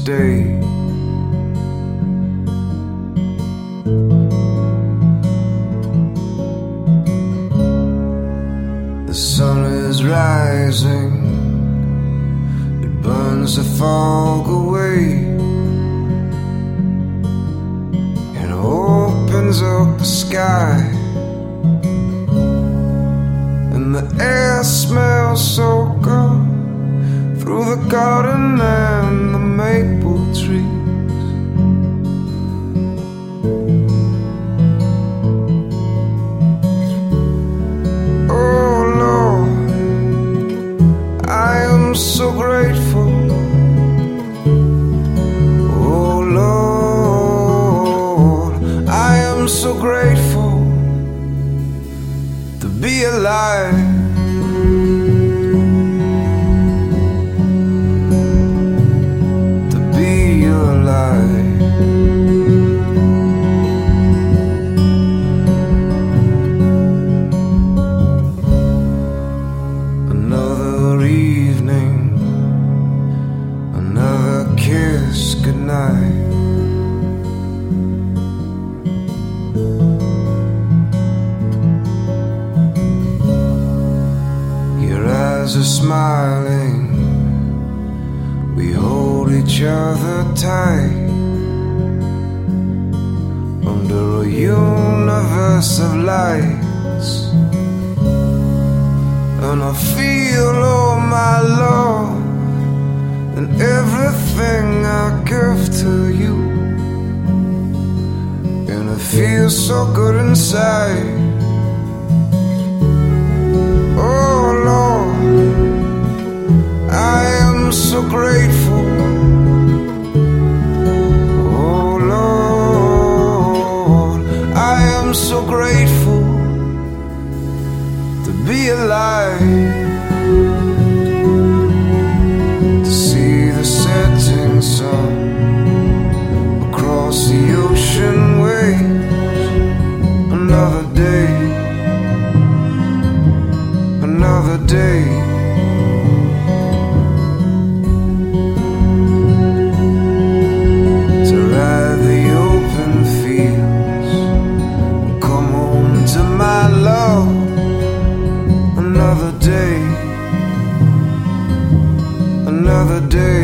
stay. The sun is rising, it burns the fog away and opens up the sky, and the air smells so good through the garden and the maple trees. Oh Lord, I am so grateful. Oh Lord, I am so grateful to be alive. Another evening, another kiss goodnight. Your eyes are smiling, we hold each other tight under a universe of lights, and I feel all my love and everything I give to you, and it feels so good inside. Oh Lord, I am so grateful. Oh Lord, I am so grateful to be alive, to see the setting sun across the ocean waves. Another day, another day. To ride the open fields, come home to my love. Another day, another day.